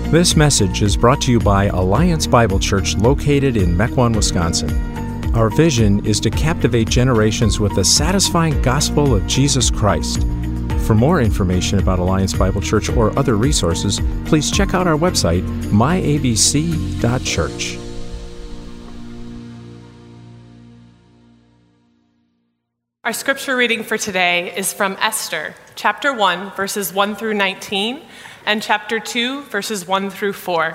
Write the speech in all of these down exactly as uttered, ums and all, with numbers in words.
This message is brought to you by Alliance Bible Church located in Mequon, Wisconsin. Our vision is to captivate generations with the satisfying gospel of Jesus Christ. For more information about Alliance Bible Church or other resources, please check out our website, my a b c dot church. Our scripture reading for today is from Esther, chapter one, verses one through nineteen, and chapter two, verses one through four.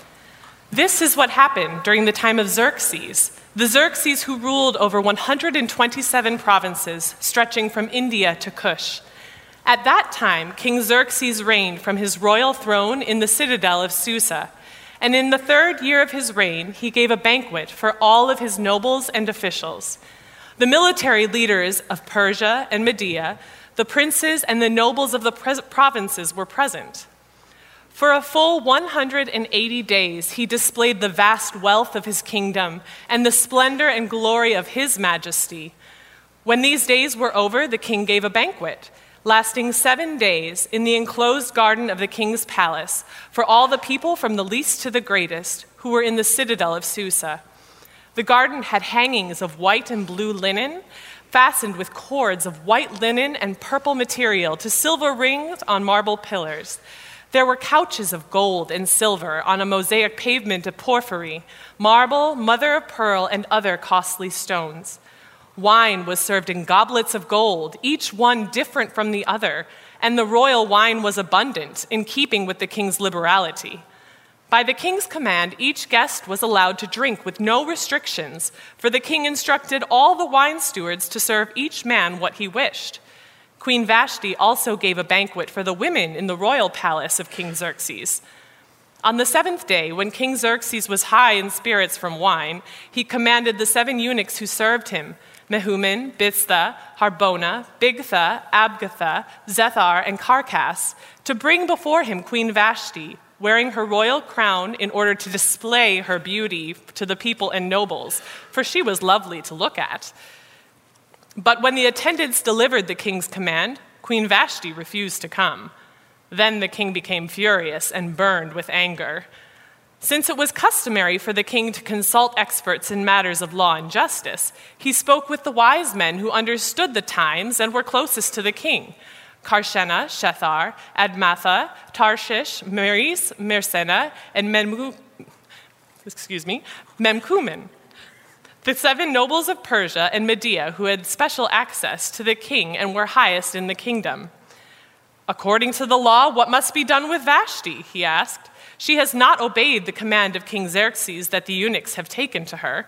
This is what happened during the time of Xerxes, the Xerxes who ruled over one hundred twenty-seven provinces, stretching from India to Cush. At that time, King Xerxes reigned from his royal throne in the citadel of Susa, and in the third year of his reign, he gave a banquet for all of his nobles and officials. The military leaders of Persia and Media, the princes and the nobles of the provinces were present. For a full one hundred eighty days, he displayed the vast wealth of his kingdom and the splendor and glory of his majesty. When these days were over, the king gave a banquet, lasting seven days in the enclosed garden of the king's palace for all the people from the least to the greatest who were in the citadel of Susa. The garden had hangings of white and blue linen, fastened with cords of white linen and purple material to silver rings on marble pillars. There were couches of gold and silver on a mosaic pavement of porphyry, marble, mother of pearl, and other costly stones. Wine was served in goblets of gold, each one different from the other, and the royal wine was abundant, in keeping with the king's liberality. By the king's command, each guest was allowed to drink with no restrictions, for the king instructed all the wine stewards to serve each man what he wished. Queen Vashti also gave a banquet for the women in the royal palace of King Xerxes. On the seventh day, when King Xerxes was high in spirits from wine, he commanded the seven eunuchs who served him, Mehuman, Biztha, Harbona, Bigtha, Abgatha, Zethar, and Carcass, to bring before him Queen Vashti, wearing her royal crown in order to display her beauty to the people and nobles, for she was lovely to look at. But when the attendants delivered the king's command, Queen Vashti refused to come. Then the king became furious and burned with anger. Since it was customary for the king to consult experts in matters of law and justice, he spoke with the wise men who understood the times and were closest to the king: Karshena, Shethar, Admatha, Tarshish, Meres, Mersena, and Memku, excuse me, Memkumen, the seven nobles of Persia and Media who had special access to the king and were highest in the kingdom. According to the law, what must be done with Vashti? He asked. She has not obeyed the command of King Xerxes that the eunuchs have taken to her.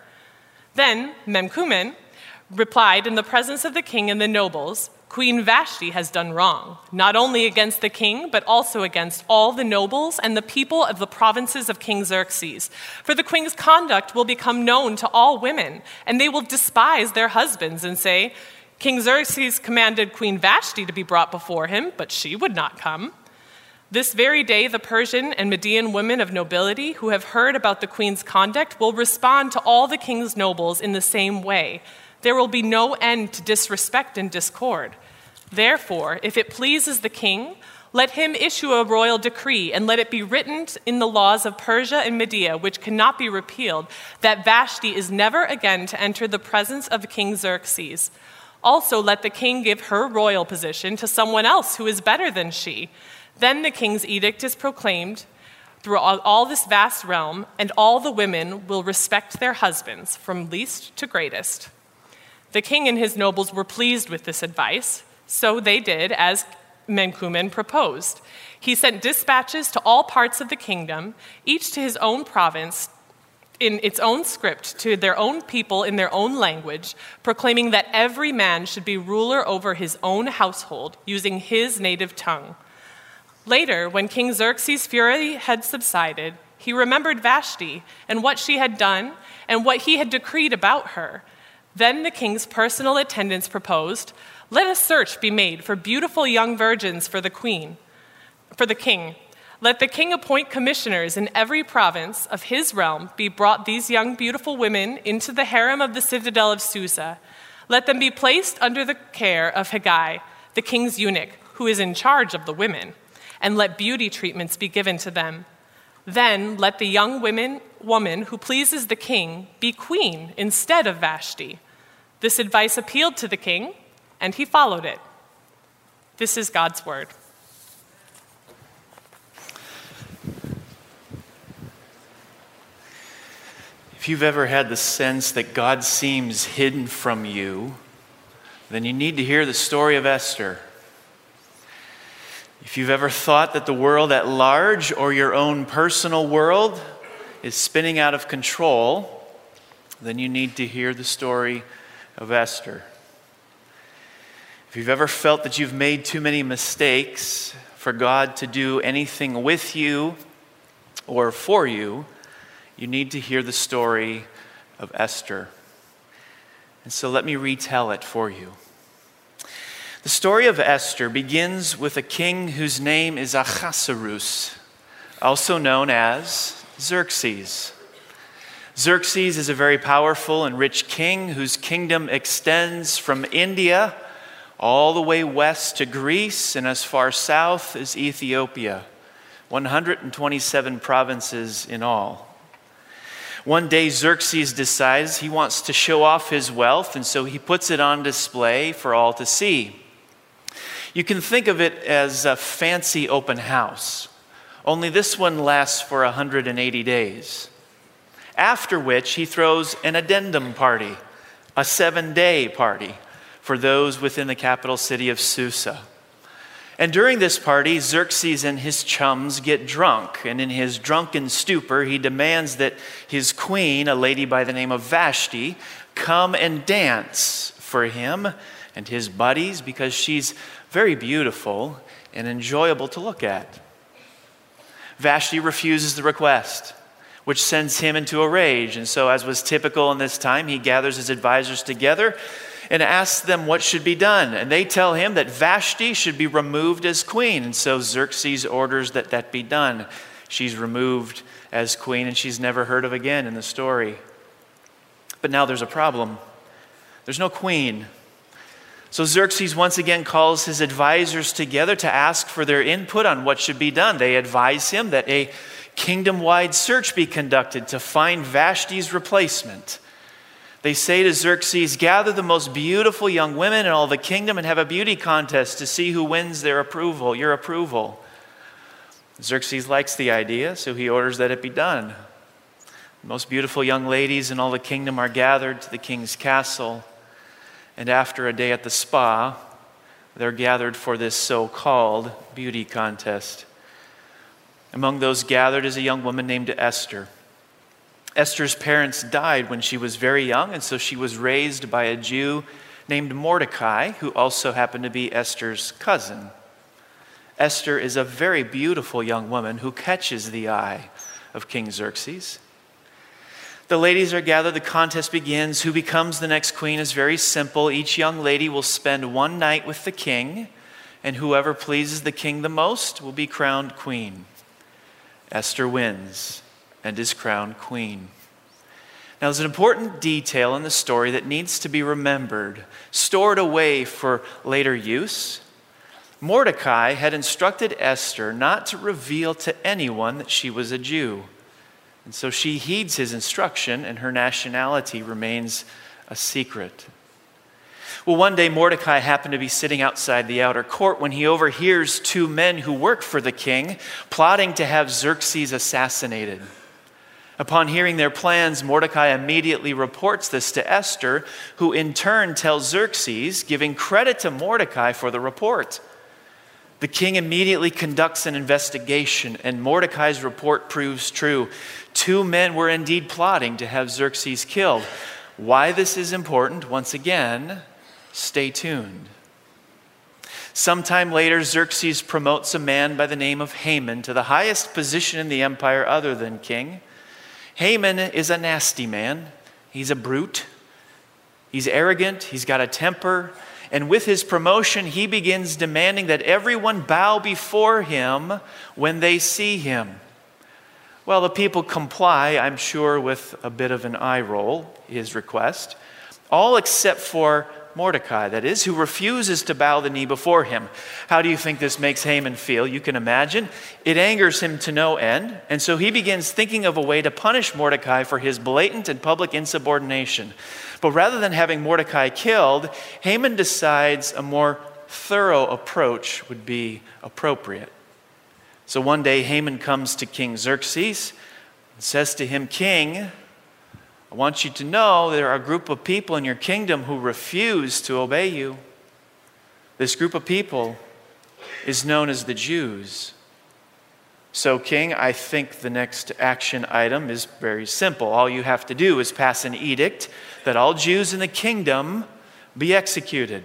Then Memkumen replied in the presence of the king and the nobles, Queen Vashti has done wrong, not only against the king, but also against all the nobles and the people of the provinces of King Xerxes. For the queen's conduct will become known to all women, and they will despise their husbands and say, King Xerxes commanded Queen Vashti to be brought before him, but she would not come. This very day, the Persian and Median women of nobility who have heard about the queen's conduct will respond to all the king's nobles in the same way. There will be no end to disrespect and discord. Therefore, if it pleases the king, let him issue a royal decree and let it be written in the laws of Persia and Media, which cannot be repealed, that Vashti is never again to enter the presence of King Xerxes. Also, let the king give her royal position to someone else who is better than she. Then the king's edict is proclaimed through all, all this vast realm, and all the women will respect their husbands, from least to greatest. The king and his nobles were pleased with this advice, so they did as Memkumen proposed. He sent dispatches to all parts of the kingdom, each to his own province, in its own script, to their own people in their own language, proclaiming that every man should be ruler over his own household, using his native tongue. Later, when King Xerxes' fury had subsided, he remembered Vashti and what she had done and what he had decreed about her. Then the king's personal attendants proposed, let a search be made for beautiful young virgins for the queen, for the king. Let the king appoint commissioners in every province of his realm be brought these young beautiful women into the harem of the citadel of Susa. Let them be placed under the care of Hegai, the king's eunuch, who is in charge of the women, and let beauty treatments be given to them. Then let the young women, woman who pleases the king be queen instead of Vashti. This advice appealed to the king, and he followed it. This is God's word. If you've ever had the sense that God seems hidden from you, then you need to hear the story of Esther. If you've ever thought that the world at large or your own personal world is spinning out of control, then you need to hear the story of Esther. If you've ever felt that you've made too many mistakes for God to do anything with you or for you, you need to hear the story of Esther. And so let me retell it for you. The story of Esther begins with a king whose name is Ahasuerus, also known as Xerxes. Xerxes is a very powerful and rich king whose kingdom extends from India all the way west to Greece and as far south as Ethiopia, one hundred twenty-seven provinces in all. One day, Xerxes decides he wants to show off his wealth, and so he puts it on display for all to see. You can think of it as a fancy open house, only this one lasts for one hundred eighty days. After which, he throws an addendum party, a seven-day party, for those within the capital city of Susa. And during this party, Xerxes and his chums get drunk, and in his drunken stupor, he demands that his queen, a lady by the name of Vashti, come and dance for him and his buddies because she's very beautiful and enjoyable to look at. Vashti refuses the request, which sends him into a rage. And so, as was typical in this time, he gathers his advisors together and asks them what should be done. And they tell him that Vashti should be removed as queen. And so Xerxes orders that that be done. She's removed as queen, and she's never heard of again in the story. But now there's a problem. There's no queen. So Xerxes once again calls his advisors together to ask for their input on what should be done. They advise him that a kingdom-wide search be conducted to find Vashti's replacement. They say to Xerxes, gather the most beautiful young women in all the kingdom and have a beauty contest to see who wins their approval, your approval. Xerxes likes the idea, so he orders that it be done. The most beautiful young ladies in all the kingdom are gathered to the king's castle, and after a day at the spa, they're gathered for this so-called beauty contest. Among those gathered is a young woman named Esther. Esther's parents died when she was very young, and so she was raised by a Jew named Mordecai, who also happened to be Esther's cousin. Esther is a very beautiful young woman who catches the eye of King Xerxes. The ladies are gathered, the contest begins. Who becomes the next queen is very simple. Each young lady will spend one night with the king, and whoever pleases the king the most will be crowned queen. Esther wins and is crowned queen. Now, there's an important detail in the story that needs to be remembered, stored away for later use. Mordecai had instructed Esther not to reveal to anyone that she was a Jew. And so she heeds his instruction, and her nationality remains a secret. Well, one day Mordecai happened to be sitting outside the outer court when he overhears two men who work for the king plotting to have Xerxes assassinated. Upon hearing their plans, Mordecai immediately reports this to Esther, who in turn tells Xerxes, giving credit to Mordecai for the report. The king immediately conducts an investigation, and Mordecai's report proves true. Two men were indeed plotting to have Xerxes killed. Why this is important, once again, stay tuned. Sometime later, Xerxes promotes a man by the name of Haman to the highest position in the empire other than king. Haman is a nasty man. He's a brute. He's arrogant. He's got a temper. And with his promotion, he begins demanding that everyone bow before him when they see him. Well, the people comply, I'm sure, with a bit of an eye roll, his request, all except for Mordecai, that is, who refuses to bow the knee before him. How do you think this makes Haman feel? You can imagine. It angers him to no end, and so he begins thinking of a way to punish Mordecai for his blatant and public insubordination. But rather than having Mordecai killed, Haman decides a more thorough approach would be appropriate. So one day Haman comes to King Xerxes and says to him, "King, I want you to know there are a group of people in your kingdom who refuse to obey you. This group of people is known as the Jews. So, King, I think the next action item is very simple. All you have to do is pass an edict that all Jews in the kingdom be executed."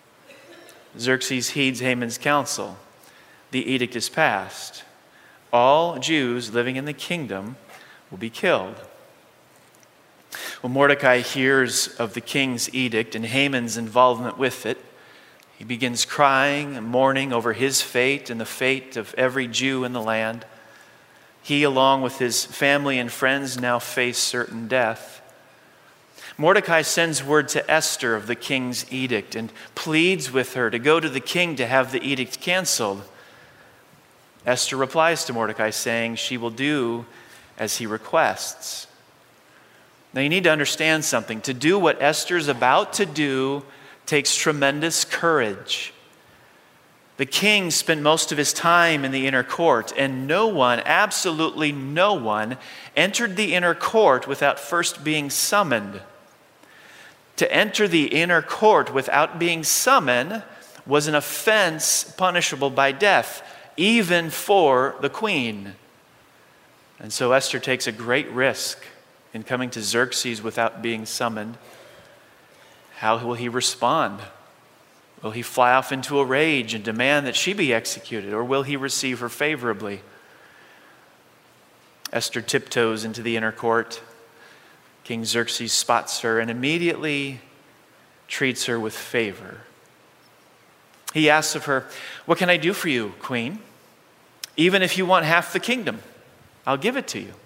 Xerxes heeds Haman's counsel. The edict is passed. All Jews living in the kingdom will be killed. When Mordecai hears of the king's edict and Haman's involvement with it, he begins crying and mourning over his fate and the fate of every Jew in the land. He, along with his family and friends, now face certain death. Mordecai sends word to Esther of the king's edict and pleads with her to go to the king to have the edict canceled. Esther replies to Mordecai saying she will do as he requests. Now you need to understand something. To do what Esther's about to do takes tremendous courage. The king spent most of his time in the inner court, and no one, absolutely no one, entered the inner court without first being summoned. To enter the inner court without being summoned was an offense punishable by death, even for the queen. And so Esther takes a great risk in coming to Xerxes without being summoned. How will he respond? Will he fly off into a rage and demand that she be executed, or will he receive her favorably? Esther tiptoes into the inner court. King Xerxes spots her and immediately treats her with favor. He asks of her, "What can I do for you, queen? Even if you want half the kingdom, I'll give it to you."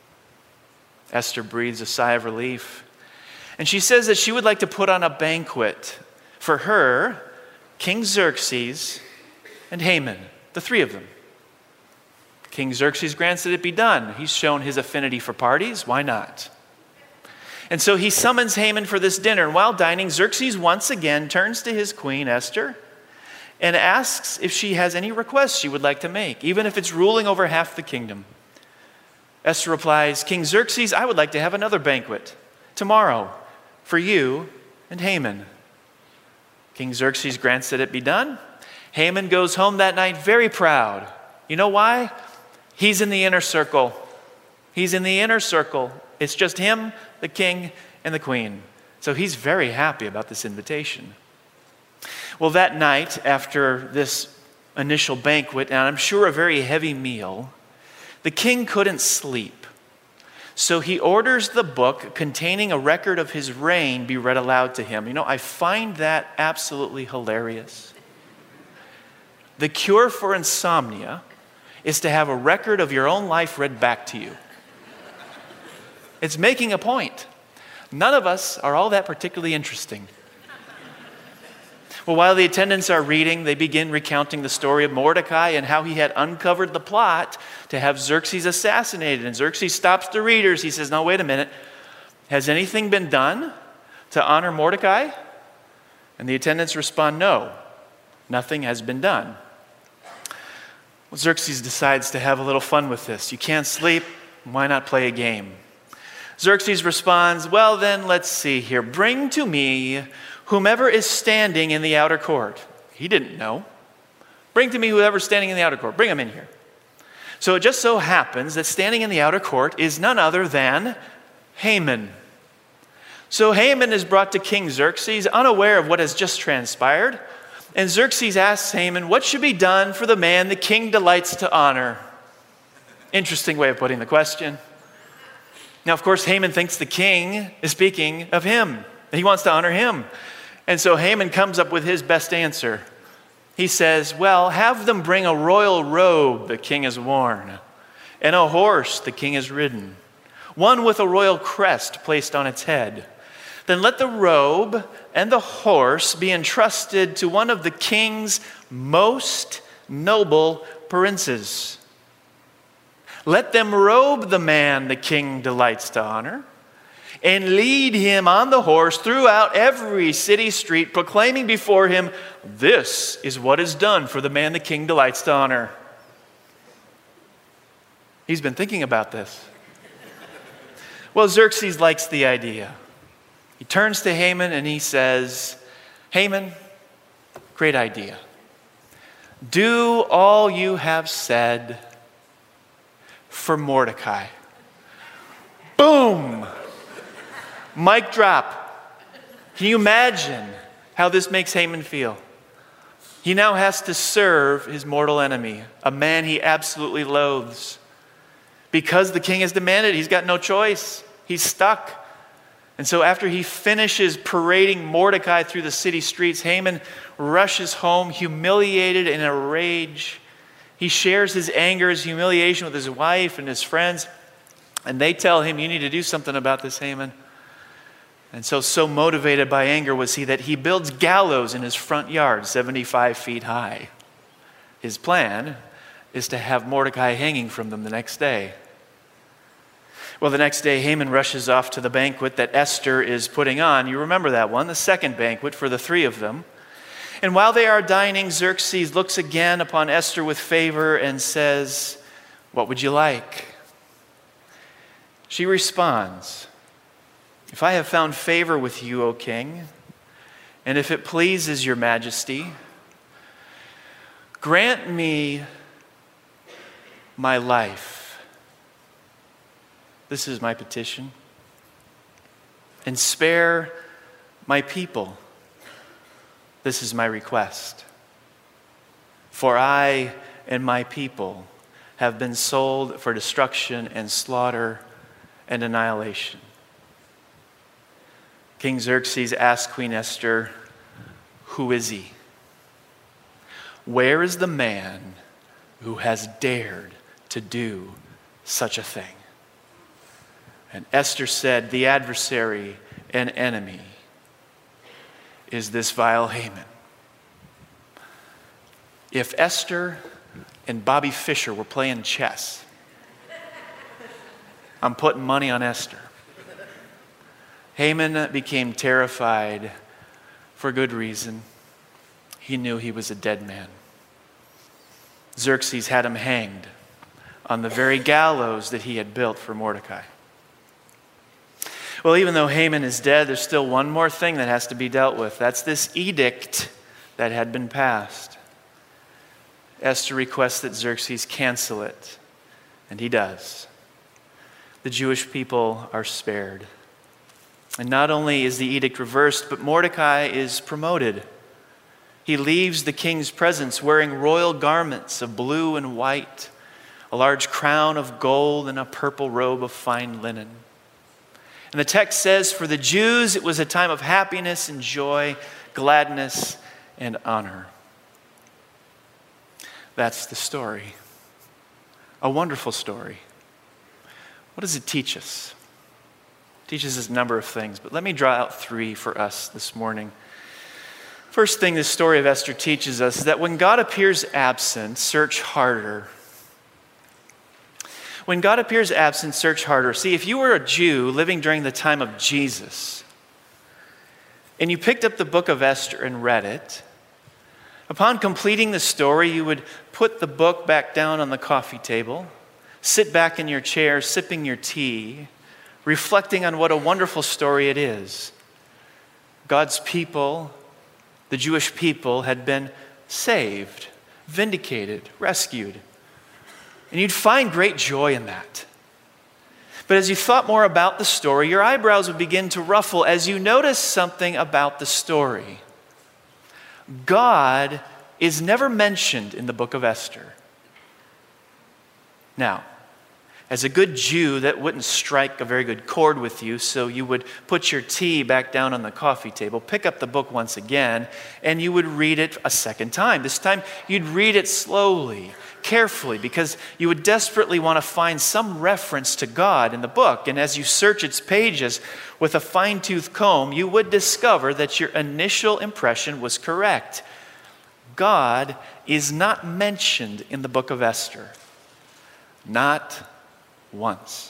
Esther breathes a sigh of relief. And she says that she would like to put on a banquet for her, King Xerxes, and Haman, the three of them. King Xerxes grants that it be done. He's shown his affinity for parties. Why not? And so he summons Haman for this dinner. And while dining, Xerxes once again turns to his queen, Esther, and asks if she has any requests she would like to make, even if it's ruling over half the kingdom. Esther replies, "King Xerxes, I would like to have another banquet tomorrow for you and Haman." King Xerxes grants that it be done. Haman goes home that night very proud. You know why? He's in the inner circle. He's in the inner circle. It's just him, the king, and the queen. So he's very happy about this invitation. Well, that night, after this initial banquet, and I'm sure a very heavy meal, the king couldn't sleep. So he orders the book containing a record of his reign be read aloud to him. You know, I find that absolutely hilarious. The cure for insomnia is to have a record of your own life read back to you. It's making a point. None of us are all that particularly interesting. Well, while the attendants are reading, they begin recounting the story of Mordecai and how he had uncovered the plot to have Xerxes assassinated. And Xerxes stops the readers. He says, "Now, wait a minute. Has anything been done to honor Mordecai?" And the attendants respond, "No, nothing has been done." Well, Xerxes decides to have a little fun with this. You can't sleep, why not play a game? Xerxes responds, "Well then, let's see here. Bring to me whomever is standing in the outer court." He didn't know. Bring to me whoever's standing in the outer court. Bring him in here. So it just so happens that standing in the outer court is none other than Haman. So Haman is brought to King Xerxes, unaware of what has just transpired. And Xerxes asks Haman, what should be done for the man the king delights to honor? Interesting way of putting the question. Now, of course, Haman thinks the king is speaking of him. He wants to honor him. And so Haman comes up with his best answer. He says, well, have them bring a royal robe the king has worn, and a horse the king has ridden, one with a royal crest placed on its head. Then let the robe and the horse be entrusted to one of the king's most noble princes. Let them robe the man the king delights to honor, and lead him on the horse throughout every city street, proclaiming before him, this is what is done for the man the king delights to honor. He's been thinking about this. Well, Xerxes likes the idea. He turns to Haman and he says, Haman, great idea. Do all you have said for Mordecai. Boom! Mic drop. Can you imagine how this makes Haman feel? He now has to serve his mortal enemy, a man he absolutely loathes. Because the king has demanded, he's got no choice. He's stuck. And so after he finishes parading Mordecai through the city streets, Haman rushes home, humiliated and in a rage. He shares his anger, his humiliation with his wife and his friends. And they tell him, you need to do something about this, Haman. And so, so motivated by anger was he that he builds gallows in his front yard, seventy-five feet high. His plan is to have Mordecai hanging from them the next day. Well, the next day, Haman rushes off to the banquet that Esther is putting on. You remember that one, the second banquet for the three of them. And while they are dining, Xerxes looks again upon Esther with favor and says, what would you like? She responds, if I have found favor with you, O king, and if it pleases your majesty, grant me my life. This is my petition. And spare my people. This is my request. For I and my people have been sold for destruction and slaughter and annihilation. King Xerxes asked Queen Esther, who is he? Where is the man who has dared to do such a thing? And Esther said, the adversary and enemy is this vile Haman. If Esther and Bobby Fischer were playing chess, I'm putting money on Esther. Haman became terrified for good reason. He knew he was a dead man. Xerxes had him hanged on the very gallows that he had built for Mordecai. Well, even though Haman is dead, there's still one more thing that has to be dealt with. That's this edict that had been passed. Esther requests that Xerxes cancel it, and he does. The Jewish people are spared. And not only is the edict reversed, but Mordecai is promoted. He leaves the king's presence wearing royal garments of blue and white, a large crown of gold, and a purple robe of fine linen. And the text says, for the Jews, it was a time of happiness and joy, gladness and honor. That's the story. A wonderful story. What does it teach us? It teaches us a number of things, but let me draw out three for us this morning. First thing this story of Esther teaches us is that when God appears absent, search harder. When God appears absent, search harder. See, if you were a Jew living during the time of Jesus, and you picked up the book of Esther and read it, upon completing the story, you would put the book back down on the coffee table, sit back in your chair, sipping your tea, reflecting on what a wonderful story it is. God's people, the Jewish people, had been saved, vindicated, rescued. And you'd find great joy in that. But as you thought more about the story, your eyebrows would begin to ruffle as you notice something about the story. God is never mentioned in the book of Esther. Now, As a good Jew, that wouldn't strike a very good chord with you, so you would put your tea back down on the coffee table, pick up the book once again, and you would read it a second time. This time, you'd read it slowly, carefully, because you would desperately want to find some reference to God in the book. And as you search its pages with a fine-tooth comb, you would discover that your initial impression was correct. God is not mentioned in the book of Esther. Not once.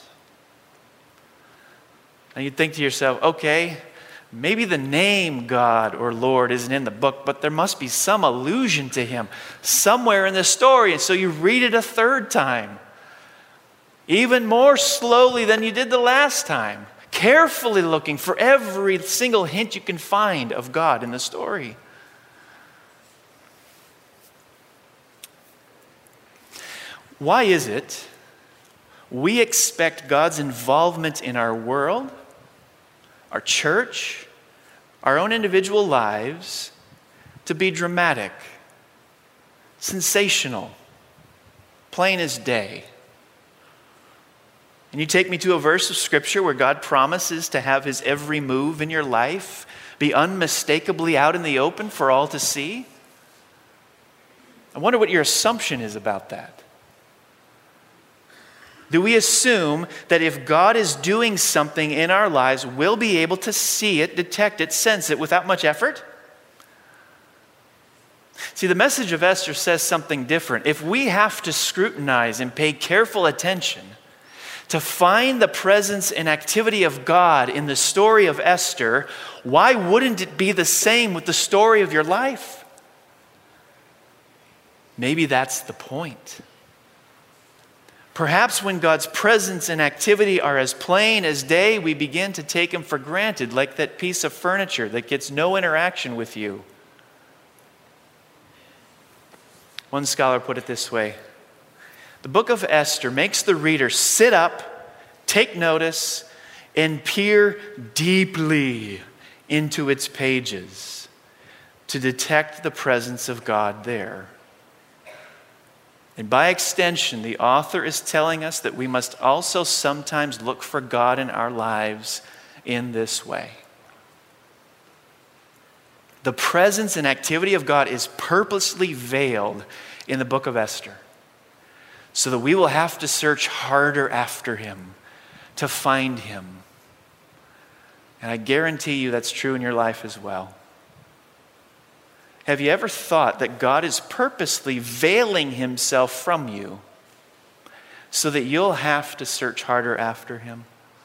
Now you'd think to yourself, okay, maybe the name God or Lord isn't in the book, but there must be some allusion to him somewhere in the story. And so you read it a third time, even more slowly than you did the last time, carefully looking for every single hint you can find of God in the story. Why is it we expect God's involvement in our world, our church, our own individual lives to be dramatic, sensational, plain as day? And you take me to a verse of Scripture where God promises to have his every move in your life be unmistakably out in the open for all to see? I wonder what your assumption is about that. Do we assume that if God is doing something in our lives, we'll be able to see it, detect it, sense it without much effort? See, the message of Esther says something different. If we have to scrutinize and pay careful attention to find the presence and activity of God in the story of Esther, why wouldn't it be the same with the story of your life? Maybe that's the point. Perhaps when God's presence and activity are as plain as day, we begin to take him for granted, like that piece of furniture that gets no interaction with you. One scholar put it this way: the book of Esther makes the reader sit up, take notice, and peer deeply into its pages to detect the presence of God there. And by extension, the author is telling us that we must also sometimes look for God in our lives in this way. The presence and activity of God is purposely veiled in the book of Esther, so that we will have to search harder after him to find him. And I guarantee you that's true in your life as well. Have you ever thought that God is purposely veiling himself from you so that you'll have to search harder after him?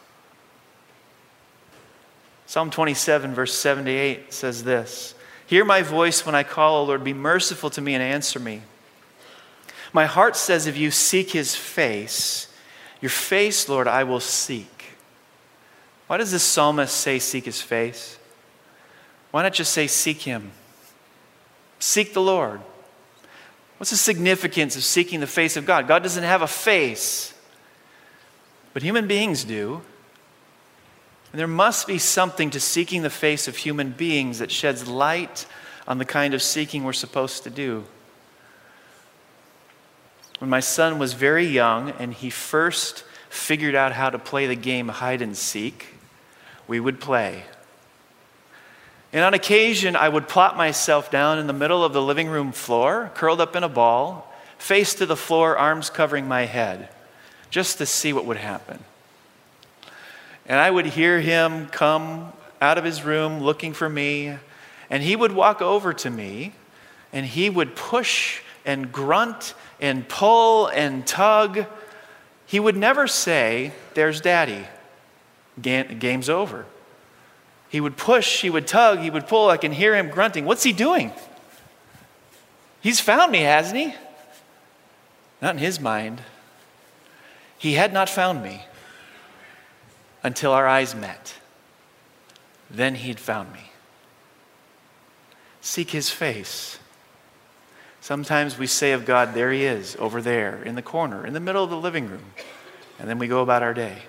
Psalm twenty-seven, verse seventy-eight says this: "Hear my voice when I call, O Lord, be merciful to me and answer me. My heart says, if you seek his face, your face, Lord, I will seek." Why does this psalmist say seek his face? Why not just say seek him? Seek the Lord. What's the significance of seeking the face of God? God doesn't have a face, but human beings do. And there must be something to seeking the face of human beings that sheds light on the kind of seeking we're supposed to do. When my son was very young and he first figured out how to play the game hide and seek, we would play. And on occasion, I would plop myself down in the middle of the living room floor, curled up in a ball, face to the floor, arms covering my head, just to see what would happen. And I would hear him come out of his room looking for me, and he would walk over to me, and he would push and grunt and pull and tug. He would never say, "There's Daddy. Game's over." He would push, he would tug, he would pull. I can hear him grunting. What's he doing? He's found me, hasn't he? Not in his mind. He had not found me until our eyes met. Then he'd found me. Seek his face. Sometimes we say of God, there he is, over there, in the corner, in the middle of the living room. And then we go about our day.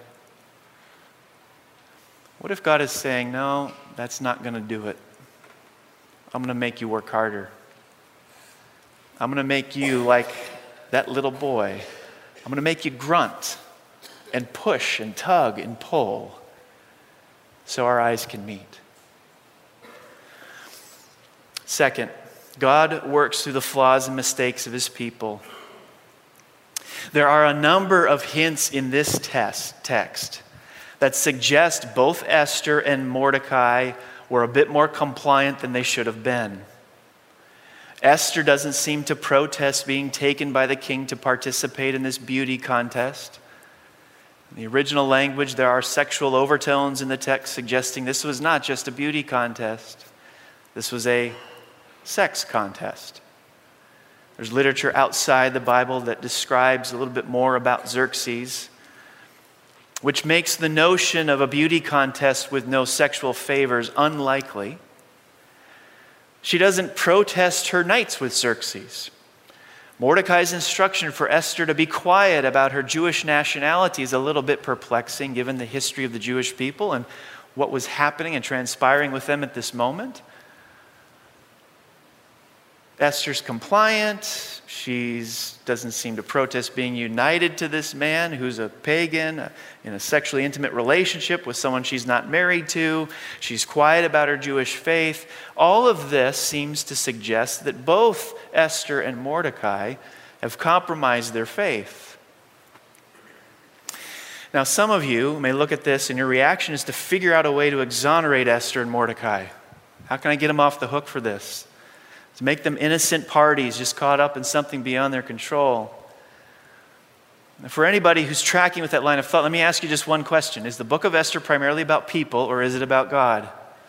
What if God is saying, no, that's not going to do it. I'm going to make you work harder. I'm going to make you like that little boy. I'm going to make you grunt. and push and tug and pull so our eyes can meet. Second, God works through the flaws and mistakes of his people. There are a number of hints in this test, text that suggest both Esther and Mordecai were a bit more compliant than they should have been. Esther doesn't seem to protest being taken by the king to participate in this beauty contest. In the original language, there are sexual overtones in the text suggesting this was not just a beauty contest. This was a sex contest. There's literature outside the Bible that describes a little bit more about Xerxes, which makes the notion of a beauty contest with no sexual favors unlikely. She doesn't protest her nights with Xerxes. Mordecai's instruction for Esther to be quiet about her Jewish nationality is a little bit perplexing given the history of the Jewish people and what was happening and transpiring with them at this moment. Esther's compliant. She doesn't seem to protest being united to this man who's a pagan in a sexually intimate relationship with someone she's not married to. She's quiet about her Jewish faith. All of this seems to suggest that both Esther and Mordecai have compromised their faith. Now, some of you may look at this and your reaction is to figure out a way to exonerate Esther and Mordecai. How can I get them off the hook for this? To make them innocent parties just caught up in something beyond their control. And for anybody who's tracking with that line of thought, let me ask you just one question. Is the book of Esther primarily about people or is it about God?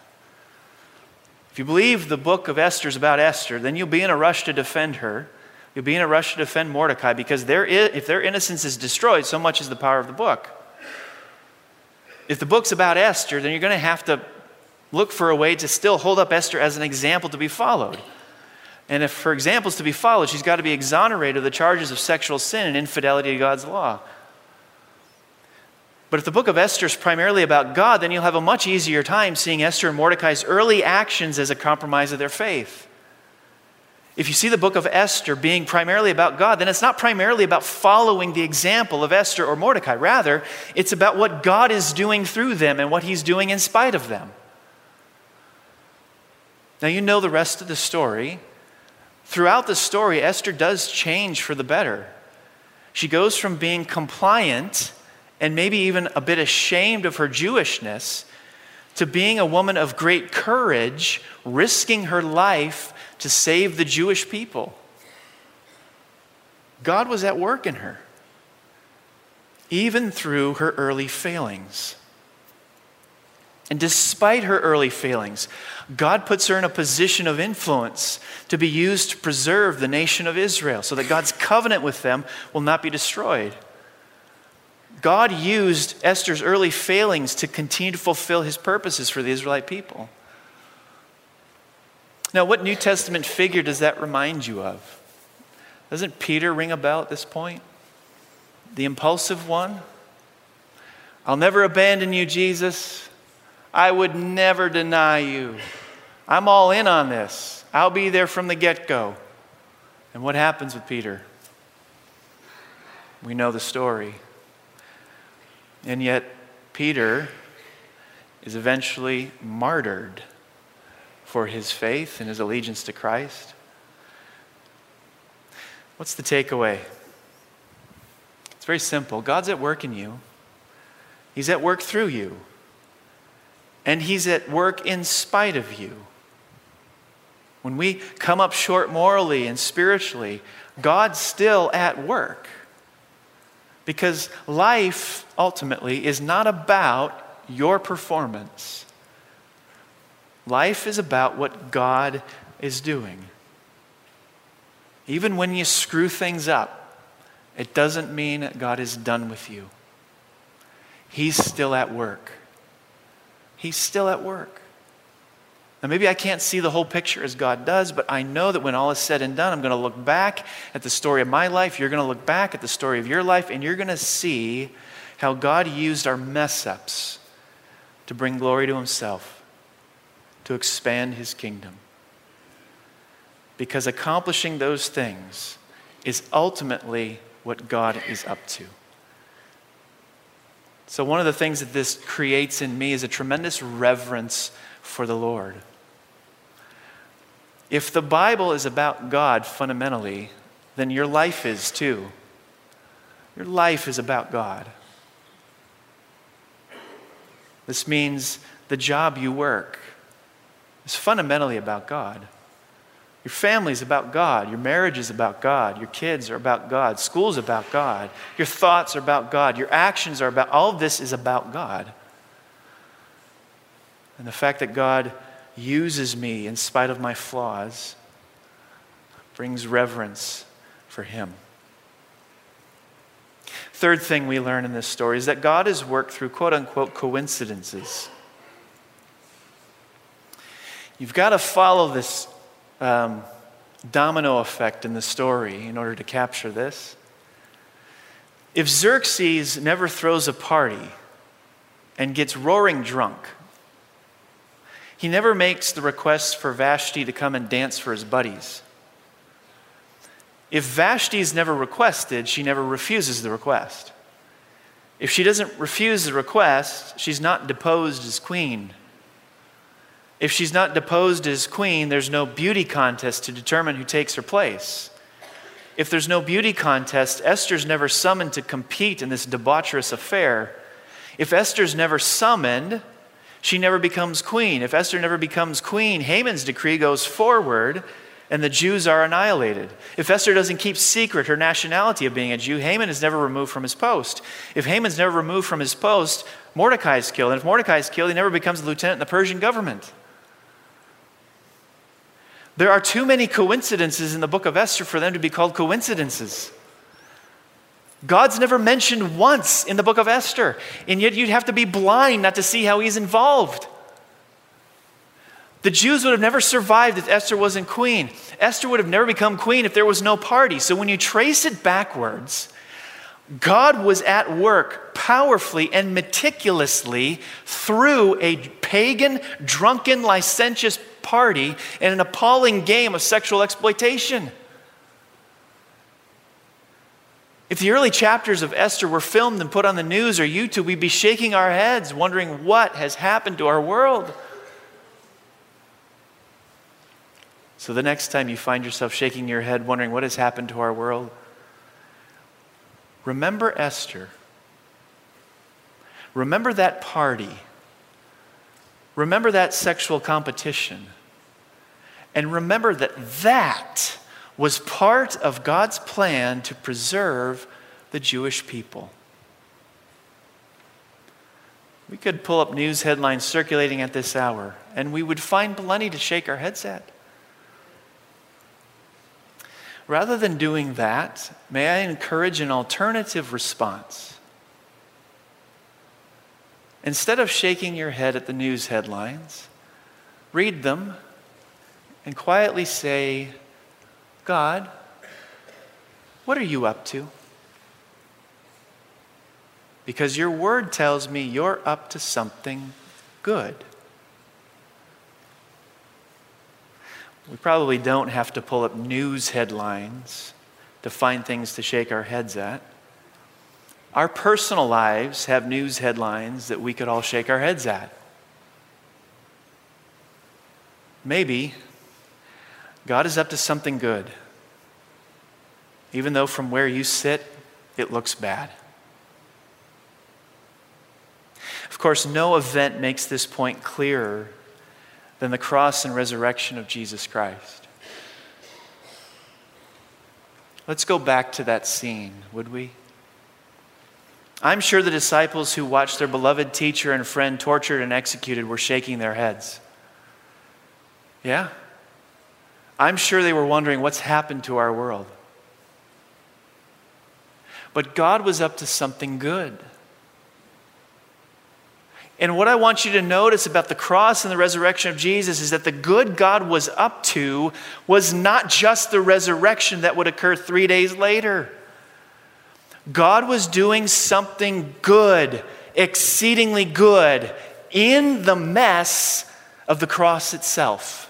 If you believe the book of Esther is about Esther, then you'll be in a rush to defend her. You'll be in a rush to defend Mordecai because their, if their innocence is destroyed, so much is the power of the book. If the book's about Esther, then you're going to have to look for a way to still hold up Esther as an example to be followed. And if for examples to be followed, she's got to be exonerated of the charges of sexual sin and infidelity to God's law. But if the book of Esther is primarily about God, then you'll have a much easier time seeing Esther and Mordecai's early actions as a compromise of their faith. If you see the book of Esther being primarily about God, then it's not primarily about following the example of Esther or Mordecai. Rather, it's about what God is doing through them and what he's doing in spite of them. Now you know the rest of the story. Throughout the story, Esther does change for the better. She goes from being compliant and maybe even a bit ashamed of her Jewishness to being a woman of great courage, risking her life to save the Jewish people. God was at work in her, even through her early failings. And despite her early failings, God puts her in a position of influence to be used to preserve the nation of Israel so that God's covenant with them will not be destroyed. God used Esther's early failings to continue to fulfill his purposes for the Israelite people. Now, what New Testament figure does that remind you of? Doesn't Peter ring a bell at this point? The impulsive one? I'll never abandon you, Jesus. I would never deny you. I'm all in on this. I'll be there from the get-go. And what happens with Peter? We know the story. And yet, Peter is eventually martyred for his faith and his allegiance to Christ. What's the takeaway? It's very simple. God's at work in you. He's at work through you. And he's at work in spite of you. When we come up short morally and spiritually, God's still at work. Because life, ultimately, is not about your performance. Life is about what God is doing. Even when you screw things up, it doesn't mean that God is done with you. He's still at work. He's still at work. Now, maybe I can't see the whole picture as God does, but I know that when all is said and done, I'm going to look back at the story of my life. You're going to look back at the story of your life, and you're going to see how God used our mess-ups to bring glory to himself, to expand his kingdom. Because accomplishing those things is ultimately what God is up to. So one of the things that this creates in me is a tremendous reverence for the Lord. If the Bible is about God fundamentally, then your life is too. Your life is about God. This means the job you work is fundamentally about God. Your family is about God. Your marriage is about God. Your kids are about God. School's about God. Your thoughts are about God. Your actions are about, all of this is about God. And the fact that God uses me in spite of my flaws brings reverence for him. Third thing we learn in this story is that God has worked through quote-unquote coincidences. You've got to follow this um, domino effect in the story in order to capture this. If Xerxes never throws a party and gets roaring drunk, he never makes the request for Vashti to come and dance for his buddies. If Vashti is never requested, she never refuses the request. If she doesn't refuse the request, she's not deposed as queen. If she's not deposed as queen, there's no beauty contest to determine who takes her place. If there's no beauty contest, Esther's never summoned to compete in this debaucherous affair. If Esther's never summoned, she never becomes queen. If Esther never becomes queen, Haman's decree goes forward and the Jews are annihilated. If Esther doesn't keep secret her nationality of being a Jew, Haman is never removed from his post. If Haman's never removed from his post, Mordecai is killed. And if Mordecai is killed, he never becomes a lieutenant in the Persian government. There are too many coincidences in the book of Esther for them to be called coincidences. God's never mentioned once in the book of Esther, and yet you'd have to be blind not to see how he's involved. The Jews would have never survived if Esther wasn't queen. Esther would have never become queen if there was no party. So when you trace it backwards, God was at work powerfully and meticulously through a pagan, drunken, licentious party and an appalling game of sexual exploitation. If the early chapters of Esther were filmed and put on the news or YouTube, we'd be shaking our heads wondering what has happened to our world. So the next time you find yourself shaking your head wondering what has happened to our world, remember Esther. Remember that party. Remember that sexual competition. And remember that that was part of God's plan to preserve the Jewish people. We could pull up news headlines circulating at this hour, and we would find plenty to shake our heads at. Rather than doing that, may I encourage an alternative response. Instead of shaking your head at the news headlines, read them and quietly say, God, what are you up to? Because your word tells me you're up to something good. We probably don't have to pull up news headlines to find things to shake our heads at. Our personal lives have news headlines that we could all shake our heads at. Maybe God is up to something good, even though from where you sit, it looks bad. Of course, no event makes this point clearer than the cross and resurrection of Jesus Christ. Let's go back to that scene, would we? I'm sure the disciples who watched their beloved teacher and friend tortured and executed were shaking their heads. Yeah? I'm sure they were wondering what's happened to our world. But God was up to something good. And what I want you to notice about the cross and the resurrection of Jesus is that the good God was up to was not just the resurrection that would occur three days later. God was doing something good, exceedingly good, in the mess of the cross itself.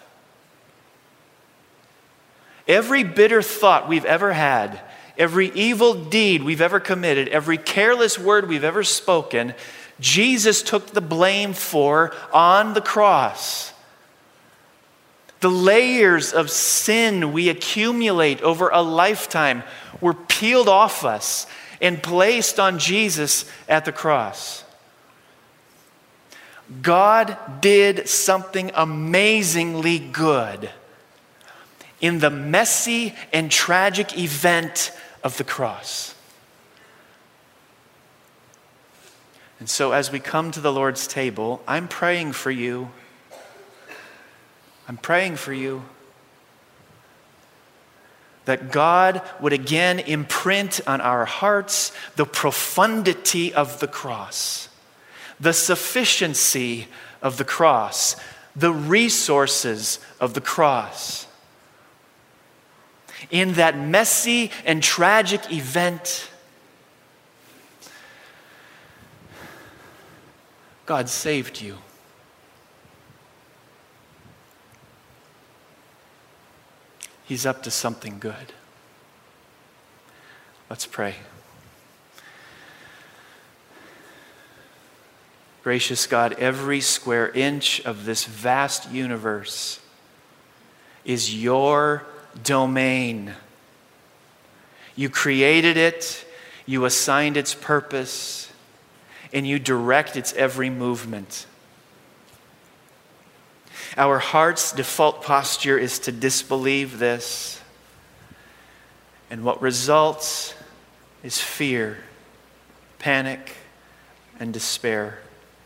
Every bitter thought we've ever had, every evil deed we've ever committed, every careless word we've ever spoken Jesus took the blame for on the cross. The layers of sin we accumulate over a lifetime were peeled off us and placed on Jesus at the cross. God did something amazingly good in the messy and tragic event of the cross. And so as we come to the Lord's table, I'm praying for you. I'm praying for you that God would again imprint on our hearts the profundity of the cross, the sufficiency of the cross, the resources of the cross. In that messy and tragic event, God saved you. He's up to something good. Let's pray. Gracious God, every square inch of this vast universe is your domain. You created it, you assigned its purpose, and you direct its every movement. Our heart's default posture is to disbelieve this, and what results is fear, panic, and despair.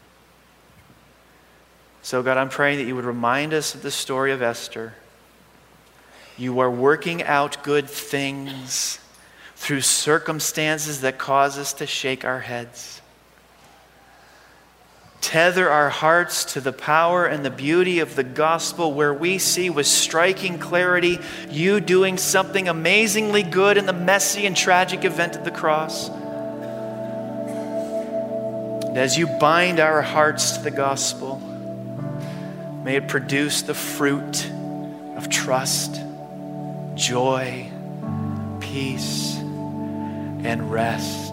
So God, I'm praying that you would remind us of the story of Esther. You are working out good things through circumstances that cause us to shake our heads. Tether our hearts to the power and the beauty of the gospel, where we see with striking clarity you doing something amazingly good in the messy and tragic event of the cross. And as you bind our hearts to the gospel, may it produce the fruit of trust, joy, peace, and rest.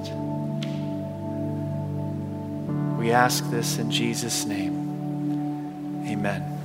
We ask this in Jesus' name. Amen.